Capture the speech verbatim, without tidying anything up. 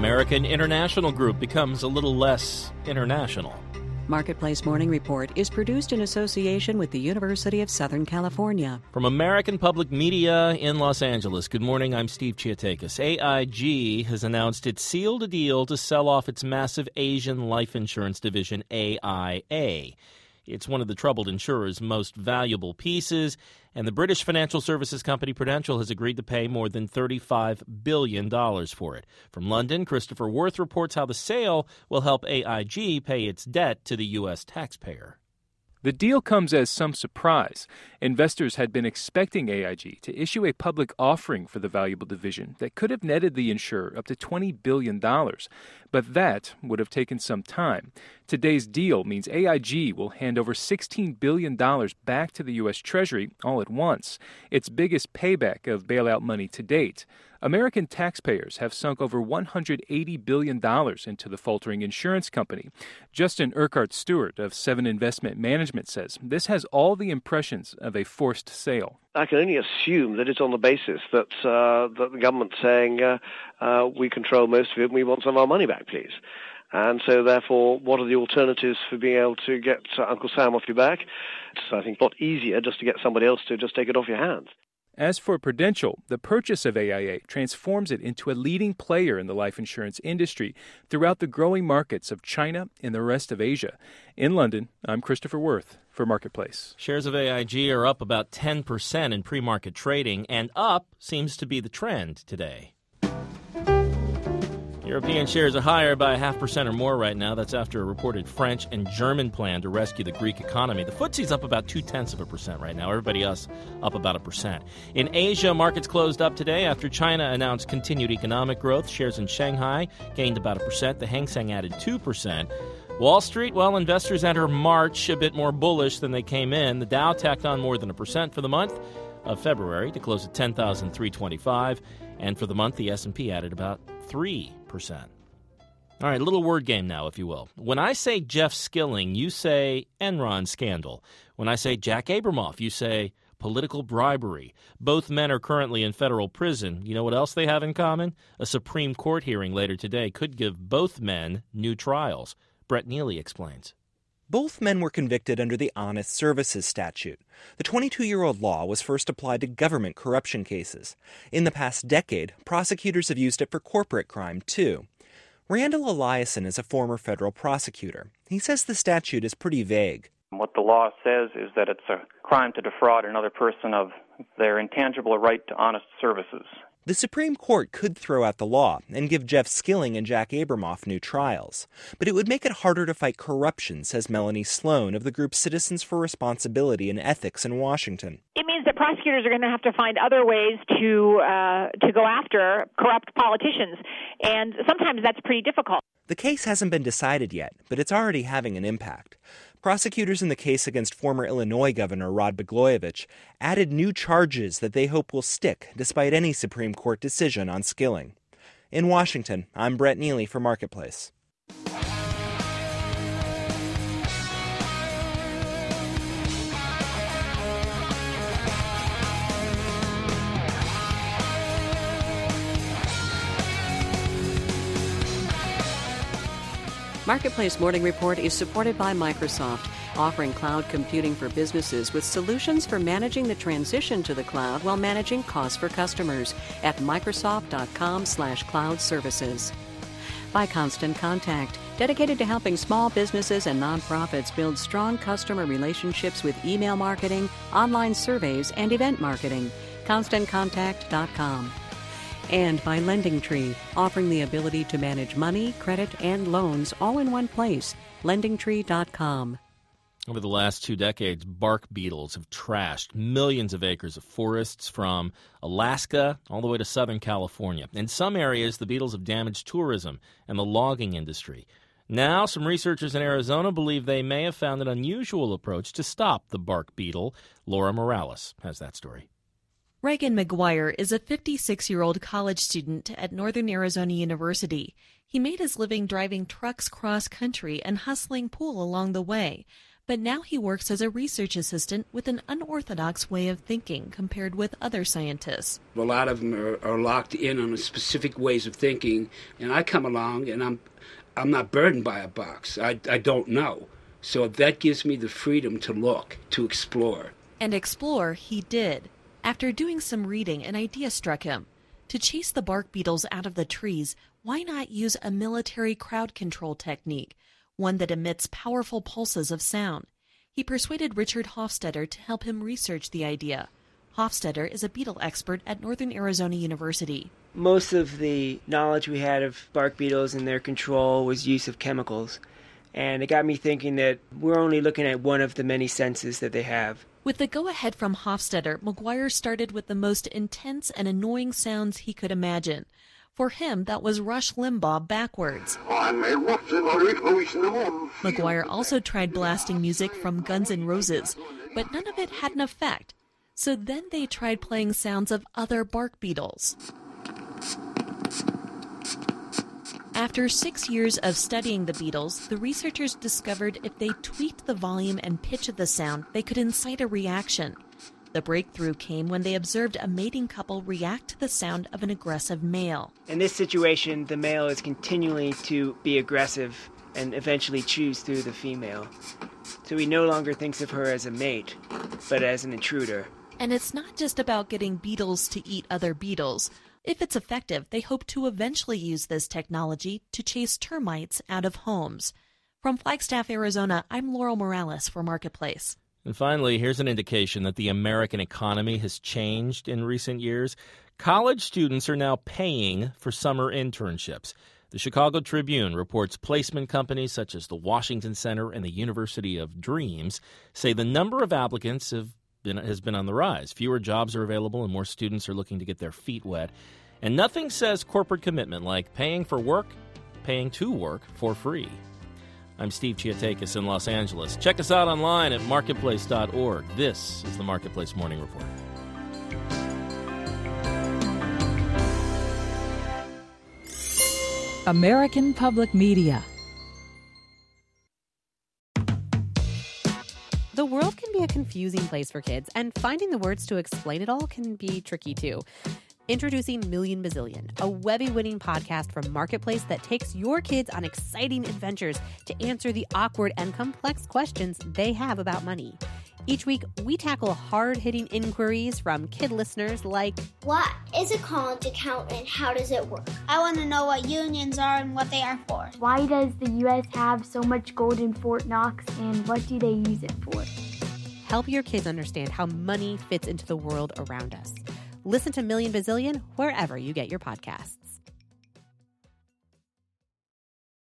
American International Group becomes a little less international. Marketplace Morning Report is produced in association with the University of Southern California. From American Public Media in Los Angeles, good morning, I'm Steve Chiatakis. A I G has announced it sealed a deal to sell off its massive Asian life insurance division, A I A. It's one of the troubled insurer's most valuable pieces, and the British financial services company Prudential has agreed to pay more than thirty-five billion dollars for it. From London, Christopher Worth reports how the sale will help A I G pay its debt to the U S taxpayer. The deal comes as some surprise. Investors had been expecting A I G to issue a public offering for the valuable division that could have netted the insurer up to twenty billion dollars. But that would have taken some time. Today's deal means A I G will hand over sixteen billion dollars back to the U S Treasury all at once, its biggest payback of bailout money to date. American taxpayers have sunk over one hundred eighty billion dollars into the faltering insurance company. Justin Urquhart Stewart of Seven Investment Management says this has all the impressions of a forced sale. I can only assume that it's on the basis that uh, that the government's saying uh, uh, we control most of it and we want some of our money back, please. And so, therefore, what are the alternatives for being able to get uh, Uncle Sam off your back? It's, I think, a lot easier just to get somebody else to just take it off your hands. As for Prudential, the purchase of A I A transforms it into a leading player in the life insurance industry throughout the growing markets of China and the rest of Asia. In London, I'm Christopher Worth for Marketplace. Shares of A I G are up about ten percent in pre-market trading, and up seems to be the trend today. European shares are higher by a half percent or more right now. That's after a reported French and German plan to rescue the Greek economy. The F T S E's up about two-tenths of a percent right now. Everybody else up about a percent. In Asia, markets closed up today after China announced continued economic growth. Shares in Shanghai gained about a percent. The Hang Seng added two percent. Wall Street, well, investors enter March a bit more bullish than they came in. The Dow tacked on more than a percent for the month of February to close at ten thousand three hundred twenty-five. And for the month, the S and P added about three percent. All right, a little word game now, if you will. When I say Jeff Skilling, you say Enron scandal. When I say Jack Abramoff, you say political bribery. Both men are currently in federal prison. You know what else they have in common? A Supreme Court hearing later today could give both men new trials. Brett Neely explains. Both men were convicted under the Honest Services Statute. The twenty-two-year-old law was first applied to government corruption cases. In the past decade, prosecutors have used it for corporate crime, too. Randall Eliason is a former federal prosecutor. He says the statute is pretty vague. What the law says is that it's a crime to defraud another person of their intangible right to honest services. The Supreme Court could throw out the law and give Jeff Skilling and Jack Abramoff new trials. But it would make it harder to fight corruption, says Melanie Sloan of the group Citizens for Responsibility and Ethics in Washington. It means that prosecutors are going to have to find other ways to uh, to go after corrupt politicians, and sometimes that's pretty difficult. The case hasn't been decided yet, but it's already having an impact. Prosecutors in the case against former Illinois Governor Rod Blagojevich added new charges that they hope will stick despite any Supreme Court decision on Skilling. In Washington, I'm Brett Neely for Marketplace. Marketplace Morning Report is supported by Microsoft, offering cloud computing for businesses with solutions for managing the transition to the cloud while managing costs for customers at Microsoft.com slash cloud services. By Constant Contact, dedicated to helping small businesses and nonprofits build strong customer relationships with email marketing, online surveys, and event marketing. Constant Contact dot com. And by LendingTree, offering the ability to manage money, credit, and loans all in one place. Lending Tree dot com. Over the last two decades, bark beetles have trashed millions of acres of forests from Alaska all the way to Southern California. In some areas, the beetles have damaged tourism and the logging industry. Now, some researchers in Arizona believe they may have found an unusual approach to stop the bark beetle. Laura Morales has that story. Reagan McGuire is a fifty-six-year-old college student at Northern Arizona University. He made his living driving trucks cross-country and hustling pool along the way. But now he works as a research assistant with an unorthodox way of thinking compared with other scientists. A lot of them are, are locked in on specific ways of thinking, and I come along and I'm I'm not burdened by a box. I, I don't know. So that gives me the freedom to look, to explore. And explore he did. After doing some reading, an idea struck him. To chase the bark beetles out of the trees, why not use a military crowd control technique, one that emits powerful pulses of sound? He persuaded Richard Hofstadter to help him research the idea. Hofstadter is a beetle expert at Northern Arizona University. Most of the knowledge we had of bark beetles and their control was use of chemicals. And it got me thinking that we're only looking at one of the many senses that they have. With the go-ahead from Hofstadter, McGuire started with the most intense and annoying sounds he could imagine. For him, that was Rush Limbaugh backwards. McGuire also tried blasting music from Guns N' Roses, but none of it had an effect. So then they tried playing sounds of other bark beetles. After six years of studying the beetles, the researchers discovered if they tweaked the volume and pitch of the sound, they could incite a reaction. The breakthrough came when they observed a mating couple react to the sound of an aggressive male. In this situation, the male is continuing to be aggressive and eventually chews through the female. So he no longer thinks of her as a mate, but as an intruder. And it's not just about getting beetles to eat other beetles. If it's effective, they hope to eventually use this technology to chase termites out of homes. From Flagstaff, Arizona, I'm Laurel Morales for Marketplace. And finally, here's an indication that the American economy has changed in recent years. College students are now paying for summer internships. The Chicago Tribune reports placement companies such as the Washington Center and the University of Dreams say the number of applicants have been, has been on the rise. Fewer jobs are available and more students are looking to get their feet wet. And nothing says corporate commitment like paying for work, paying to work for free. I'm Steve Chiatakis in Los Angeles. Check us out online at marketplace dot org. This is the Marketplace Morning Report. American Public Media. The world can be a confusing place for kids, and finding the words to explain it all can be tricky too. Introducing Million Bazillion, a Webby-winning podcast from Marketplace that takes your kids on exciting adventures to answer the awkward and complex questions they have about money. Each week, we tackle hard-hitting inquiries from kid listeners like, what is a college account and how does it work? I want to know what unions are and what they are for. Why does the U S have so much gold in Fort Knox and what do they use it for? Help your kids understand how money fits into the world around us. Listen to Million Bazillion wherever you get your podcasts.